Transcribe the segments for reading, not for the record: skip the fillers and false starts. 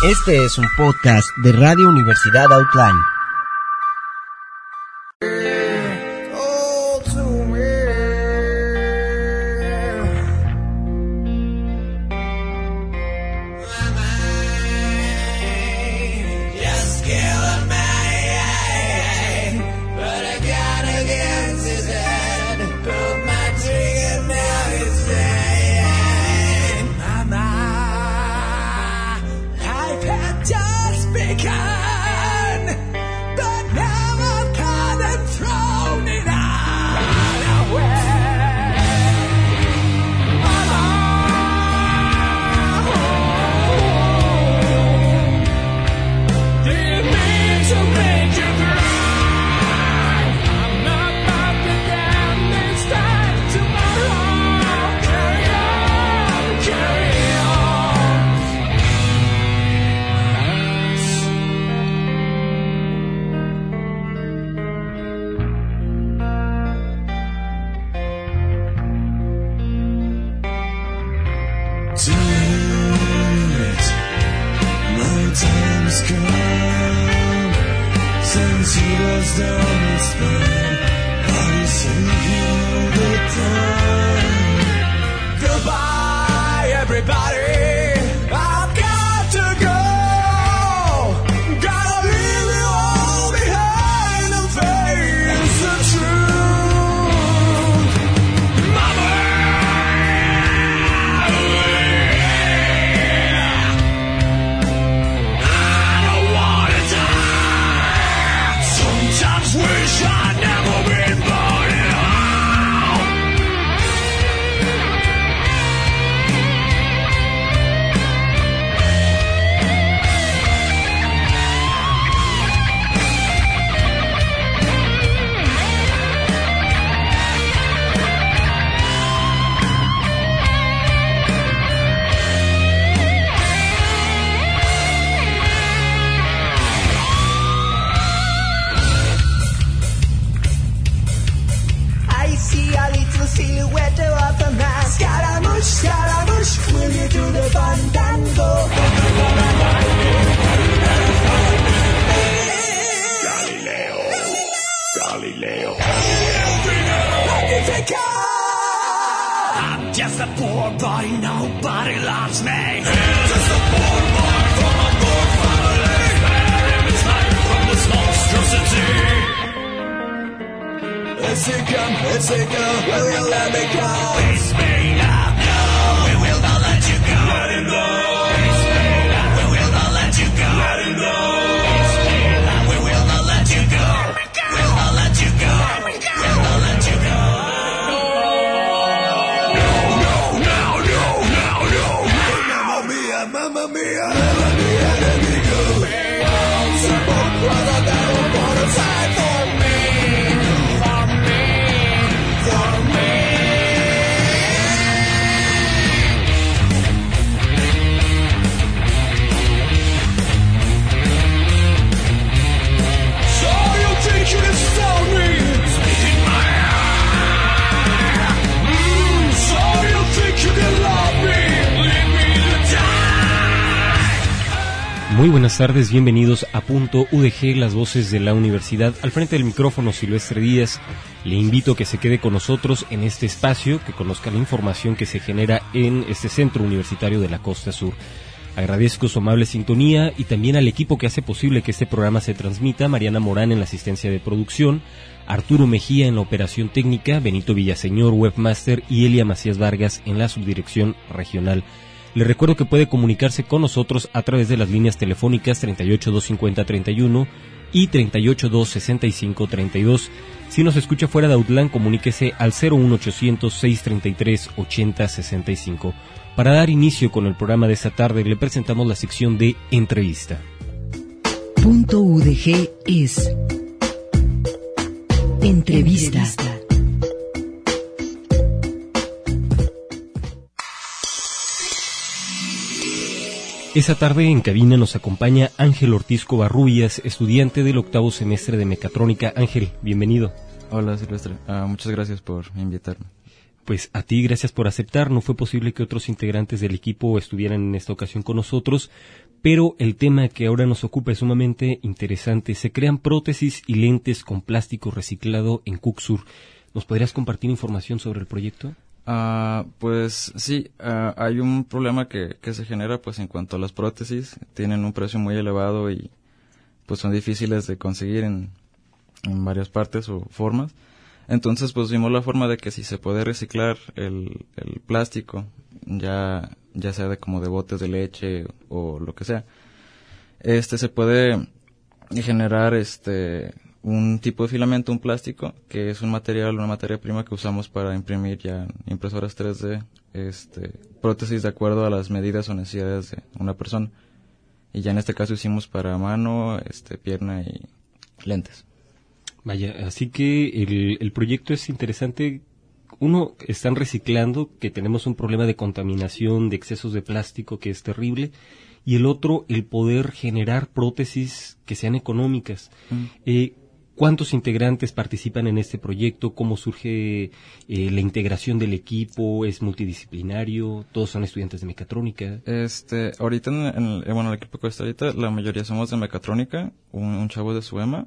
Este es un podcast de Radio Universidad Outline. Muy buenas tardes, bienvenidos a Punto UDG, las voces de la universidad. Al frente del micrófono, Silvestre Díaz. Le invito a que se quede con nosotros en este espacio, que conozca la información que se genera en este centro universitario de la Costa Sur. Agradezco su amable sintonía y también al equipo que hace posible que este programa se transmita: Mariana Morán en la asistencia de producción, Arturo Mejía en la operación técnica, Benito Villaseñor, webmaster, y Elia Macías Vargas en la subdirección regional. Le recuerdo que puede comunicarse con nosotros a través de las líneas telefónicas 38-250-31 y 38-265-32. Si nos escucha fuera de Outland, comuníquese al 01800-633-8065. Para dar inicio con el programa de esta tarde, le presentamos la sección de entrevista. Punto UDG es entrevista. Esta tarde en cabina nos acompaña Ángel Ortiz Covarrubias, estudiante del 8º semestre de Mecatrónica. Ángel, bienvenido. Hola Silvestre, muchas gracias por invitarme. Pues a ti, gracias por aceptar. No fue posible que otros integrantes del equipo estuvieran en esta ocasión con nosotros, Pero el tema que ahora nos ocupa es sumamente interesante. Se crean prótesis y lentes con plástico reciclado en Cucsur. ¿Nos podrías compartir información sobre el proyecto? Pues sí, hay un problema que se genera pues en cuanto a las prótesis. Tienen un precio muy elevado y pues son difíciles de conseguir en varias partes o formas. Entonces pues vimos la forma de que si se puede reciclar el plástico, ya sea de como de botes de leche o lo que sea, se puede generar un tipo de filamento, un plástico, que es una materia prima que usamos para imprimir ya en impresoras 3D, prótesis de acuerdo a las medidas o necesidades de una persona. Y ya en este caso hicimos para mano, pierna y lentes. Vaya, así que el proyecto es interesante. Uno, están reciclando, que tenemos un problema de contaminación, de excesos de plástico que es terrible, y el otro, el poder generar prótesis que sean económicas. ¿Cuántos integrantes participan en este proyecto? ¿Cómo surge la integración del equipo? ¿Es multidisciplinario? ¿Todos son estudiantes de mecatrónica? Ahorita el equipo que está ahorita, la mayoría somos de mecatrónica, un chavo de SUEMA,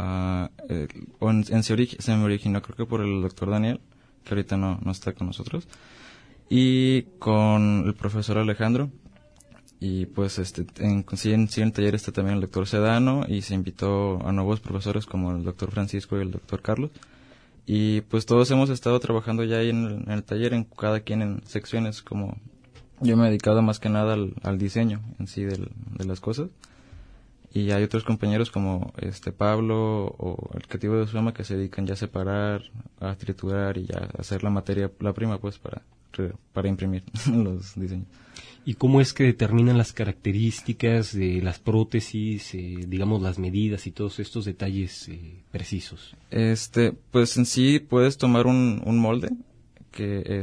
se me originó creo que por el doctor Daniel, que ahorita no está con nosotros, y con el profesor Alejandro. Y pues en el taller está también el doctor Sedano, y se invitó a nuevos profesores como el doctor Francisco y el doctor Carlos. Y pues todos hemos estado trabajando ya ahí en el taller, en cada quien en secciones. Como yo me he dedicado más que nada al diseño en sí de las cosas. Y hay otros compañeros como Pablo o el creativo de Suema que se dedican ya a separar, a triturar y ya a hacer la prima pues para imprimir los diseños. ¿Y cómo es que determinan las características de las prótesis, digamos las medidas y todos estos detalles precisos? Pues en sí puedes tomar un molde que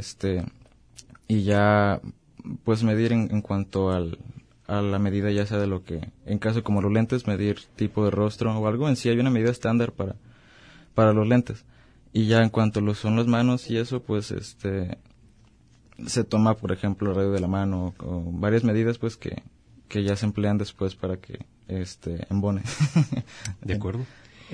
y ya puedes medir en cuanto a la medida, ya sea de lo que, en caso como los lentes, medir tipo de rostro o algo. En sí hay una medida estándar para los lentes. Y ya en cuanto son las manos y eso, pues se toma, por ejemplo, el radio de la mano o varias medidas pues que ya se emplean después para que embone. De acuerdo.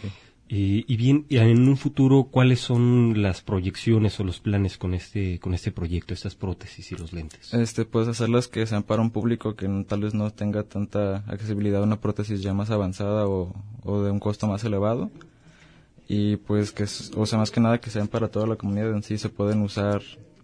Y bien, en un futuro, ¿cuáles son las proyecciones o los planes con este proyecto, estas prótesis y los lentes? Pues hacerlas que sean para un público que tal vez no tenga tanta accesibilidad a una prótesis ya más avanzada o de un costo más elevado. Y pues más que nada que sean para toda la comunidad en sí, se pueden usar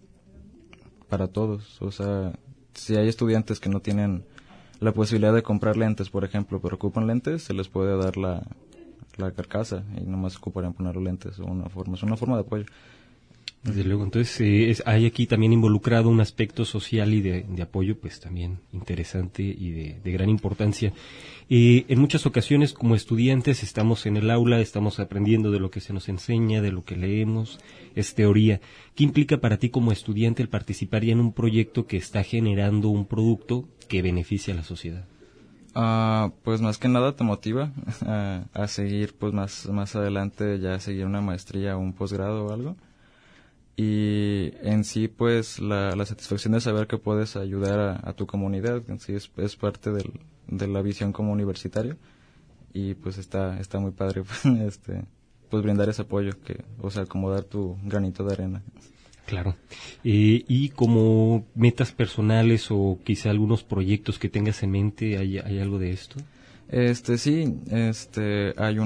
para todos. O sea, si hay estudiantes que no tienen la posibilidad de comprar lentes, por ejemplo, pero ocupan lentes, se les puede dar la carcasa y nomás ocuparían poner los lentes. Es una forma de apoyo. Desde luego, entonces hay aquí también involucrado un aspecto social y de apoyo, pues también interesante y de gran importancia. En muchas ocasiones como estudiantes estamos en el aula, estamos aprendiendo de lo que se nos enseña, de lo que leemos, es teoría. ¿Qué implica para ti como estudiante el participar ya en un proyecto que está generando un producto que beneficia a la sociedad? Pues más que nada te motiva a seguir pues más adelante, ya seguir una maestría o un posgrado o algo. Y en sí pues la satisfacción de saber que puedes ayudar a tu comunidad en sí es parte de la visión como universitario, y pues está muy padre pues brindar ese apoyo, como dar tu granito de arena. Claro. Y como metas personales o quizá algunos proyectos que tengas en mente, ¿hay algo de esto? Sí, hay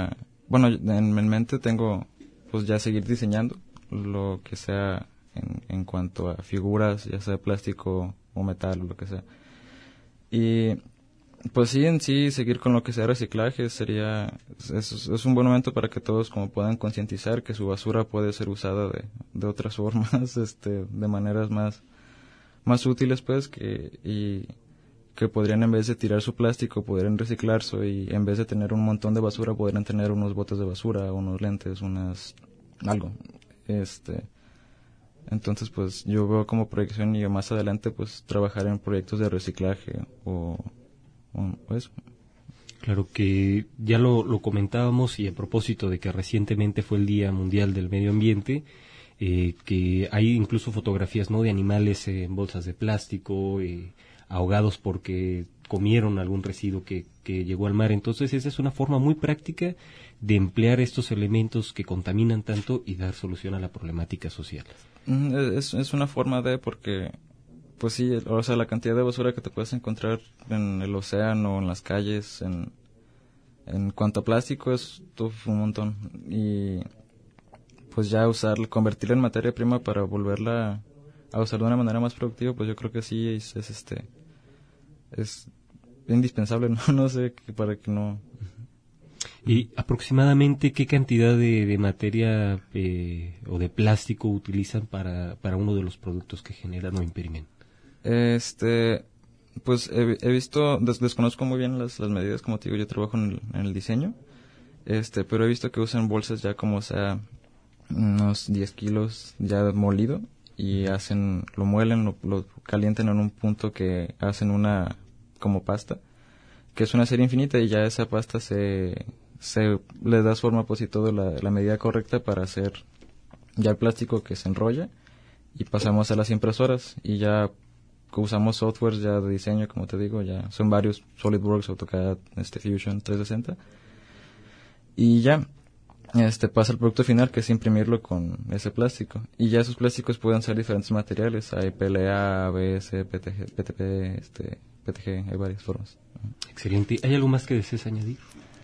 en mente tengo pues ya seguir diseñando lo que sea en cuanto a figuras, ya sea plástico o metal o lo que sea. Y pues sí, en sí, seguir con lo que sea reciclaje es un buen momento para que todos como puedan concientizar que su basura puede ser usada de otras formas, de maneras más útiles pues, y que podrían, en vez de tirar su plástico, podrían reciclarse, y en vez de tener un montón de basura podrían tener unos botes de basura, unos lentes, algo. Entonces pues yo veo como proyección y más adelante pues trabajar en proyectos de reciclaje o eso. Claro que ya lo comentábamos, y a propósito de que recientemente fue el Día Mundial del Medio Ambiente, que hay incluso fotografías, ¿no?, de animales en bolsas de plástico, ahogados porque comieron algún residuo que llegó al mar. Entonces esa es una forma muy práctica de emplear estos elementos que contaminan tanto y dar solución a la problemática social. Es una forma porque, pues sí, o sea, la cantidad de basura que te puedes encontrar en el océano, en las calles, en cuanto a plástico es un montón. Y pues ya convertirla en materia prima para volverla a usar de una manera más productiva, pues yo creo que sí es indispensable, no sé, para que no... ¿Y aproximadamente qué cantidad de materia o de plástico utilizan para uno de los productos que generan o imprimen? Pues he visto, desconozco muy bien las medidas, como te digo, yo trabajo en el diseño, pero he visto que usan bolsas ya como sea unos 10 kilos ya molido, y lo muelen, lo calientan en un punto que hacen una como pasta, que es una serie infinita, y ya esa pasta le das forma, pues, y todo la medida correcta para hacer ya el plástico que se enrolla, y pasamos a las impresoras, y ya usamos softwares ya de diseño, como te digo, ya son varios, SolidWorks, AutoCAD, Fusion 360, y ya pasa el producto final, que es imprimirlo con ese plástico, y ya esos plásticos pueden ser diferentes materiales, hay PLA, ABS, PTG, PTG, hay varias formas. Excelente. ¿Hay algo más que desees añadir?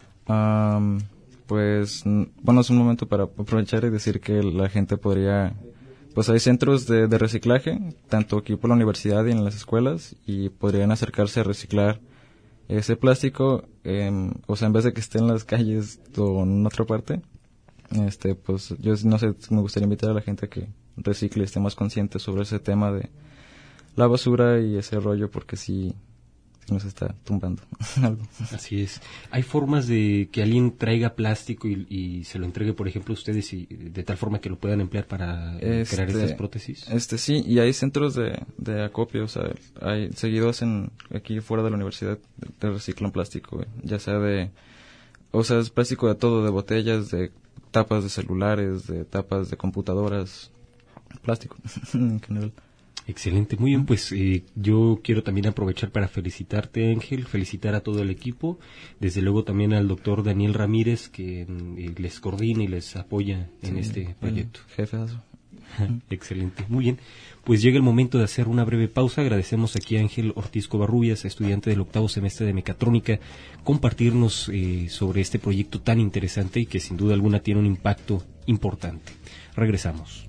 Pues, bueno, es un momento para aprovechar y decir que la gente podría, pues hay centros de reciclaje, tanto aquí por la universidad y en las escuelas, y podrían acercarse a reciclar ese plástico, o sea, en vez de que esté en las calles o en otra parte, pues yo no sé, me gustaría invitar a la gente a que recicle y esté más consciente sobre ese tema de la basura y ese rollo, porque sí nos está tumbando algo. Así es. ¿Hay formas de que alguien traiga plástico y se lo entregue, por ejemplo, a ustedes, y de tal forma que lo puedan emplear para crear estas prótesis? Sí, y hay centros de acopio, o sea, seguidos aquí fuera de la universidad de reciclan plástico, ya sea es plástico de todo, de botellas, de tapas de celulares, de tapas de computadoras, plástico en general. Excelente, muy bien, pues yo quiero también aprovechar para felicitarte, Ángel, felicitar a todo el equipo, desde luego también al doctor Daniel Ramírez, que les coordina y les apoya en este proyecto. Jefazo. Excelente, muy bien. Pues llega el momento de hacer una breve pausa. Agradecemos aquí a Ángel Ortiz Covarrubias, estudiante del 8º semestre de Mecatrónica, compartirnos sobre este proyecto tan interesante y que sin duda alguna tiene un impacto importante. Regresamos.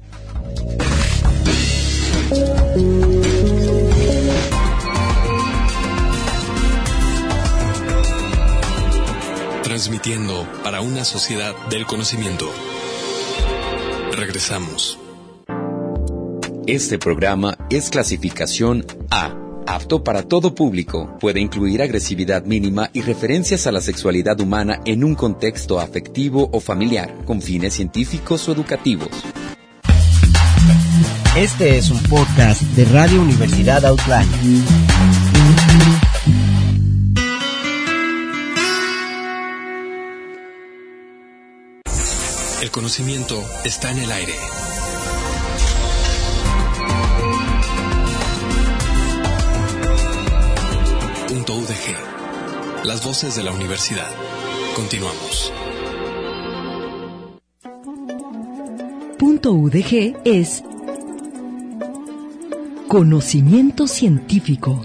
Transmitiendo para una sociedad del conocimiento. Regresamos. Este programa es clasificación A, apto para todo público. Puede incluir agresividad mínima y referencias a la sexualidad humana en un contexto afectivo o familiar, con fines científicos o educativos. Este es un podcast de Radio Universidad Outline. El conocimiento está en el aire. .udg. Las voces de la universidad. Continuamos. .udg es conocimiento científico.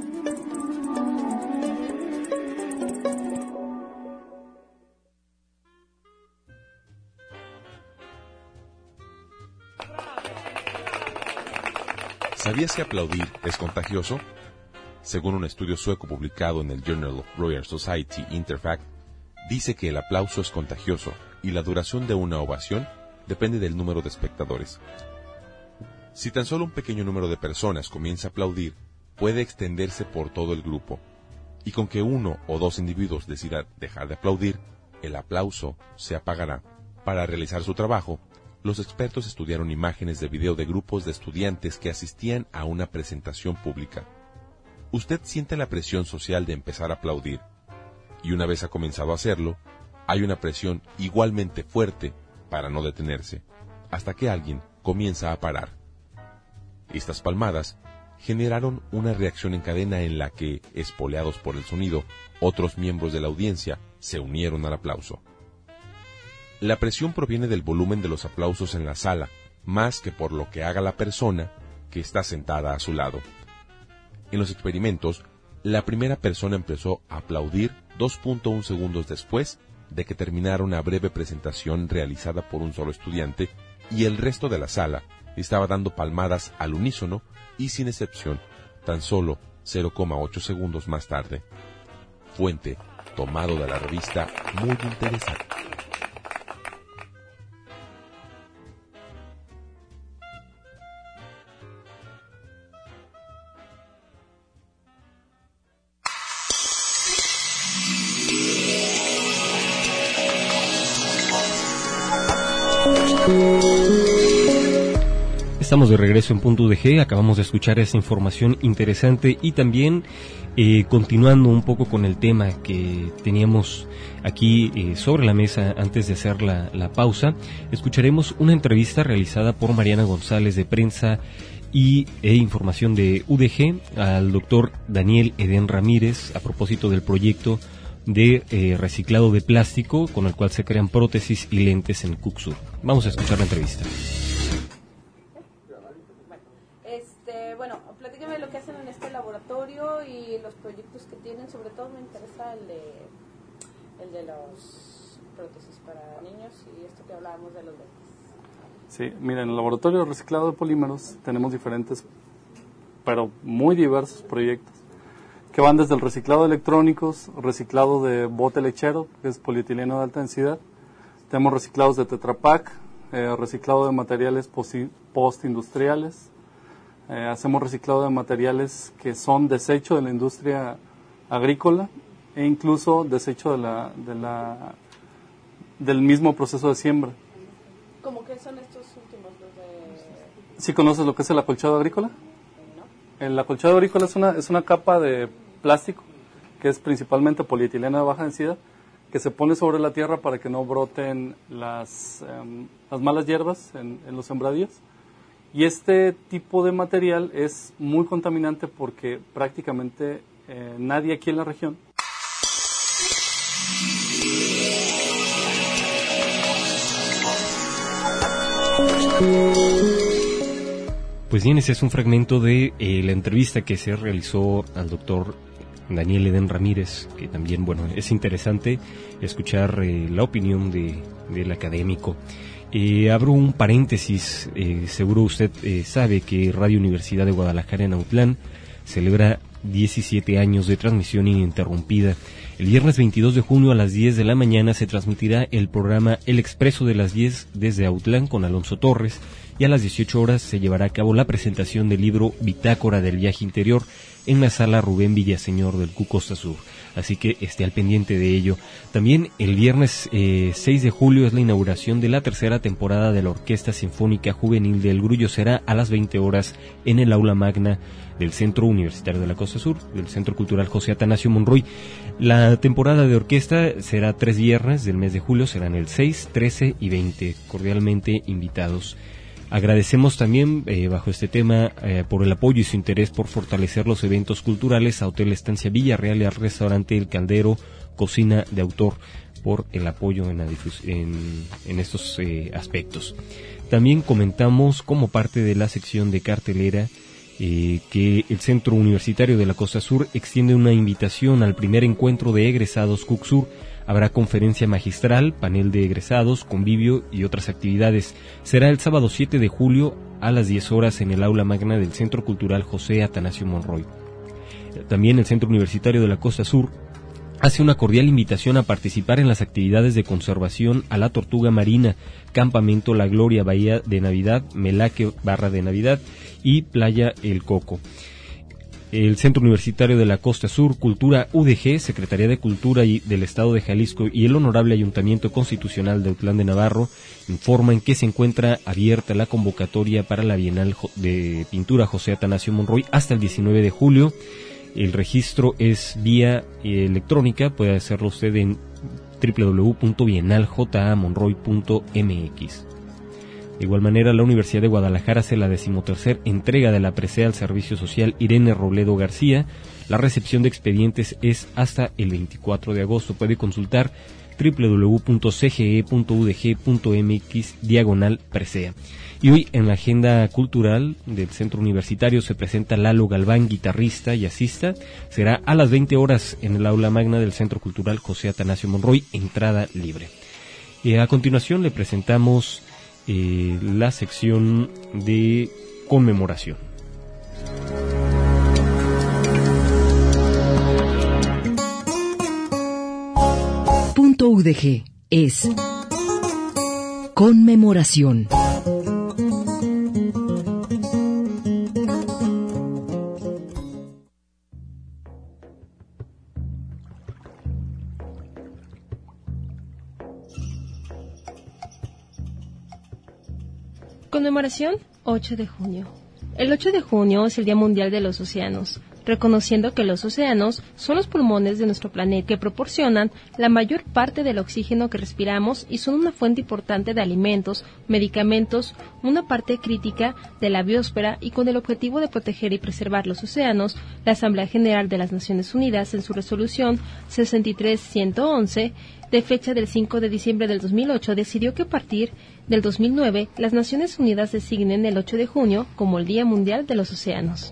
¿Sabías que aplaudir es contagioso? Según un estudio sueco publicado en el Journal of Royal Society Interfact, dice que el aplauso es contagioso y la duración de una ovación depende del número de espectadores. Si tan solo un pequeño número de personas comienza a aplaudir, puede extenderse por todo el grupo, y con que 1 o 2 individuos decidan dejar de aplaudir, el aplauso se apagará. Para realizar su trabajo, los expertos estudiaron imágenes de video de grupos de estudiantes que asistían a una presentación pública. Usted siente la presión social de empezar a aplaudir, y una vez ha comenzado a hacerlo, hay una presión igualmente fuerte para no detenerse, hasta que alguien comienza a parar. Estas palmadas generaron una reacción en cadena en la que, espoleados por el sonido, otros miembros de la audiencia se unieron al aplauso. La presión proviene del volumen de los aplausos en la sala, más que por lo que haga la persona que está sentada a su lado. En los experimentos, la primera persona empezó a aplaudir 2.1 segundos después de que terminara una breve presentación realizada por un solo estudiante, y el resto de la sala estaba dando palmadas al unísono y sin excepción, tan solo 0,8 segundos más tarde. Fuente tomado de la revista Muy Interesante. Estamos de regreso en Punto UDG, acabamos de escuchar esta información interesante y también continuando un poco con el tema que teníamos aquí sobre la mesa antes de hacer la pausa, escucharemos una entrevista realizada por Mariana González de Prensa e Información de UDG al doctor Daniel Edén Ramírez a propósito del proyecto de reciclado de plástico con el cual se crean prótesis y lentes en Cucsur. Vamos a escuchar la entrevista. Bueno, platícame lo que hacen en este laboratorio y los proyectos que tienen. Sobre todo me interesa el de las prótesis para niños y esto que hablábamos de los lentes. Sí, mira, en el laboratorio de reciclado de polímeros tenemos diferentes, pero muy diversos proyectos que van desde el reciclado de electrónicos, reciclado de bote lechero, que es polietileno de alta densidad. Tenemos reciclados de Tetra Pak, reciclado de materiales postindustriales. Hacemos reciclado de materiales que son desecho de la industria agrícola e incluso desecho del mismo proceso de siembra. ¿Cómo que son estos últimos? ¿Sí conoces lo que es el acolchado agrícola? No. El acolchado agrícola es una capa de plástico que es principalmente polietileno de baja densidad que se pone sobre la tierra para que no broten las malas hierbas en los sembradíos. Y este tipo de material es muy contaminante porque prácticamente nadie aquí en la región Pues bien, ese es un fragmento de la entrevista que se realizó al doctor Daniel Edén Ramírez, que también, bueno, es interesante escuchar la opinión del académico. Abro un paréntesis, seguro usted sabe que Radio Universidad de Guadalajara en Autlán celebra 17 años de transmisión ininterrumpida. El viernes 22 de junio a las 10 de la mañana se transmitirá el programa El Expreso de las 10 desde Autlán con Alonso Torres, y a las 18 horas se llevará a cabo la presentación del libro Bitácora del Viaje Interior en la sala Rubén Villaseñor del CU Costa Sur. Así que esté al pendiente de ello. También el viernes 6 de julio es la inauguración de la tercera temporada de la Orquesta Sinfónica Juvenil del Grullo. Será a las 20 horas en el aula magna del Centro Universitario de la Costa Sur, del Centro Cultural José Atanasio Monroy. La temporada de orquesta será 3 viernes del mes de julio, serán el 6, 13 y 20. Cordialmente invitados. Agradecemos también, bajo este tema, por el apoyo y su interés por fortalecer los eventos culturales a Hotel Estancia Villarreal y al restaurante El Caldero, Cocina de Autor, por el apoyo en estos aspectos. También comentamos, como parte de la sección de cartelera, que el Centro Universitario de la Costa Sur extiende una invitación al primer encuentro de egresados Cucsur. Habrá conferencia magistral, panel de egresados, convivio y otras actividades. Será el sábado 7 de julio a las 10 horas en el aula magna del Centro Cultural José Atanasio Monroy. También el Centro Universitario de la Costa Sur hace una cordial invitación a participar en las actividades de conservación a la tortuga marina, Campamento La Gloria, Bahía de Navidad, Melaque, Barra de Navidad y Playa El Coco. El Centro Universitario de la Costa Sur, Cultura UDG, Secretaría de Cultura del Estado de Jalisco y el Honorable Ayuntamiento Constitucional de Autlán de Navarro informan que se encuentra abierta la convocatoria para la Bienal de Pintura José Atanasio Monroy hasta el 19 de julio. El registro es vía electrónica, puede hacerlo usted en www.bienaljamonroy.mx. De igual manera, la Universidad de Guadalajara hace la 13ª entrega de la presea al Servicio Social Irene Robledo García. La recepción de expedientes es hasta el 24 de agosto. Puede consultar www.cge.udg.mx/presea. Y hoy en la agenda cultural del Centro Universitario se presenta Lalo Galván, guitarrista y jazzista. Será a las 20 horas en el aula magna del Centro Cultural José Atanasio Monroy, entrada libre. A continuación le presentamos la sección de conmemoración. Punto UDG es conmemoración. Conmemoración 8 de junio. El 8 de junio es el Día Mundial de los Océanos, reconociendo que los océanos son los pulmones de nuestro planeta que proporcionan la mayor parte del oxígeno que respiramos y son una fuente importante de alimentos, medicamentos, una parte crítica de la biosfera, y con el objetivo de proteger y preservar los océanos, la Asamblea General de las Naciones Unidas en su resolución 63-111 de fecha del 5 de diciembre del 2008 decidió que a partir del 2009 las Naciones Unidas designen el 8 de junio como el Día Mundial de los Océanos.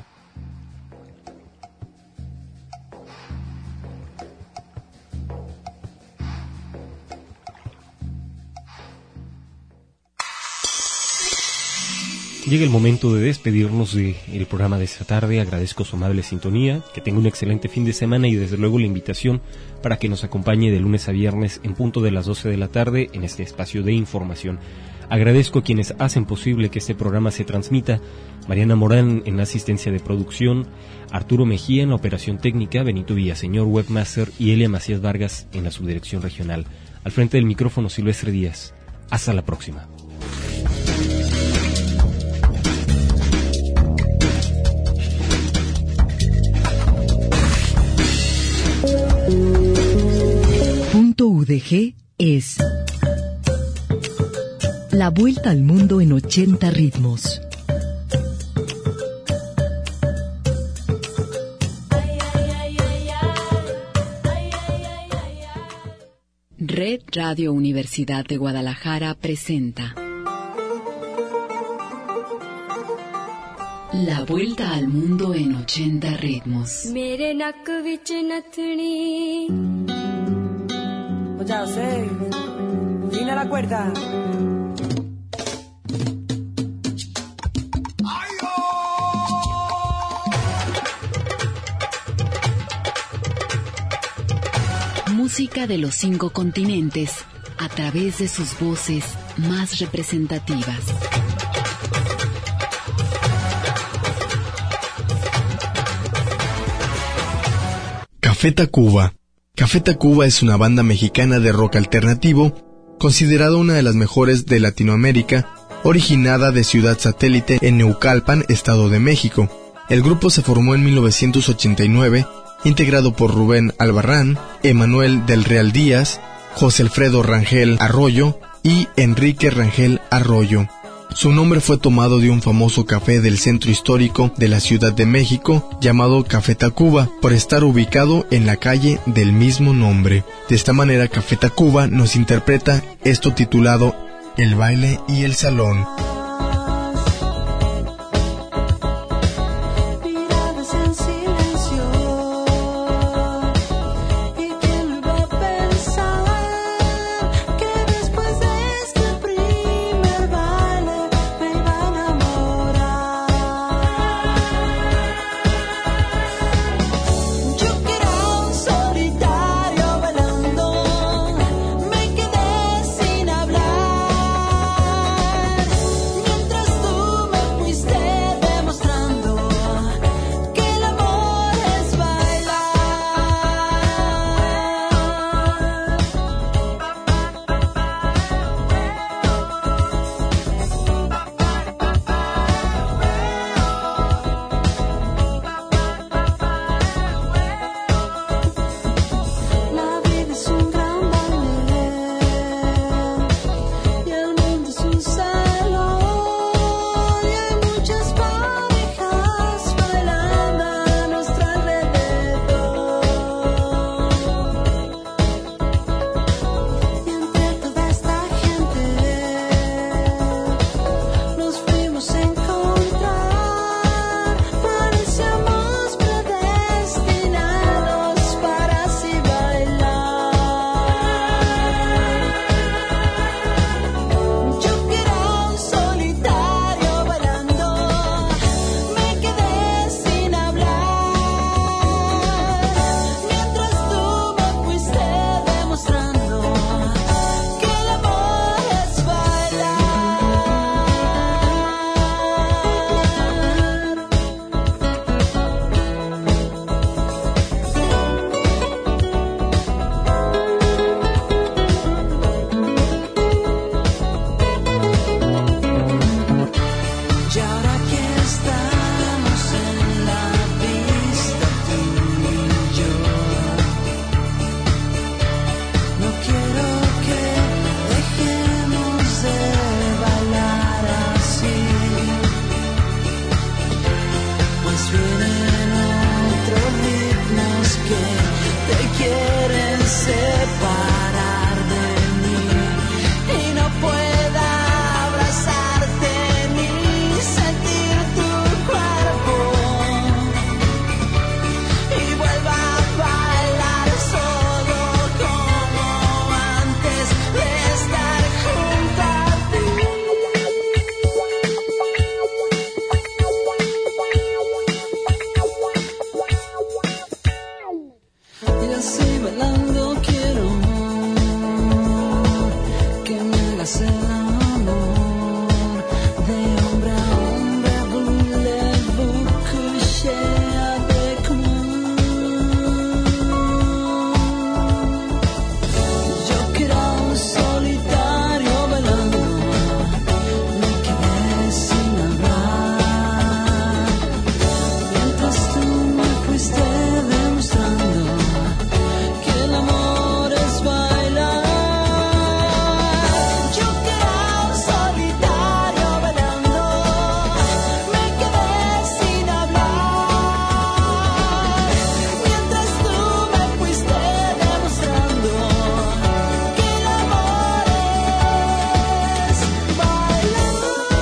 Llega el momento de despedirnos del programa de esta tarde. Agradezco su amable sintonía, que tenga un excelente fin de semana y desde luego la invitación para que nos acompañe de lunes a viernes en punto de las 12 de la tarde en este espacio de información. Agradezco a quienes hacen posible que este programa se transmita: Mariana Morán en la asistencia de producción, Arturo Mejía en la operación técnica, Benito Villaseñor, webmaster, y Elia Macías Vargas en la subdirección regional. Al frente del micrófono, Silvestre Díaz. Hasta la próxima. Punto UDG es la vuelta al mundo en 80 ritmos. Red Radio Universidad de Guadalajara presenta La vuelta al mundo en 80 ritmos. Ya sé, fina la cuerda. Música de los 5 continentes a través de sus voces más representativas. Café Tacuba. Café Tacuba es una banda mexicana de rock alternativo, considerada una de las mejores de Latinoamérica, originada de Ciudad Satélite en Neucalpan, Estado de México. El grupo se formó en 1989, integrado por Rubén Albarrán, Emanuel del Real Díaz, José Alfredo Rangel Arroyo y Enrique Rangel Arroyo. Su nombre fue tomado de un famoso café del centro histórico de la Ciudad de México llamado Café Tacuba, por estar ubicado en la calle del mismo nombre. De esta manera, Café Tacuba nos interpreta esto titulado El baile y el salón. que te quieren separar de mí y no pueda abrazarte ni sentir tu cuerpo y vuelva a bailar solo como antes de estar junto a ti. Y así bailando quiero que me hagas el amor de hombre a hombre. Voulez-vous coucher avec moi? Yo que era un solitario bailando, me quedé sin hablar, mientras tú me fuiste demostrando que el amor es bailar. Yo que era un solitario bailando, me quedé sin hablar, mientras tú me fuiste demostrando que el amor es bailar.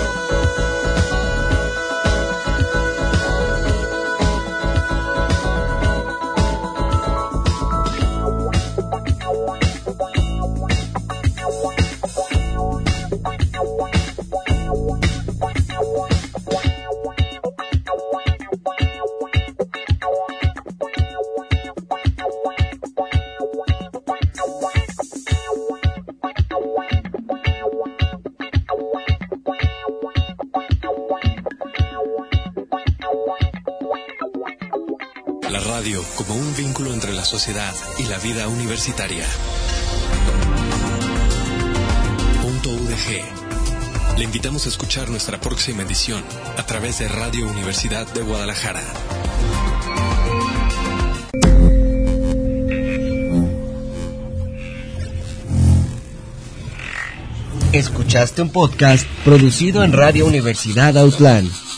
La radio como un vínculo entre la sociedad y la vida universitaria. Punto UDG. Le invitamos a escuchar nuestra próxima edición a través de Radio Universidad de Guadalajara. Escuchaste un podcast producido en Radio Universidad Outland.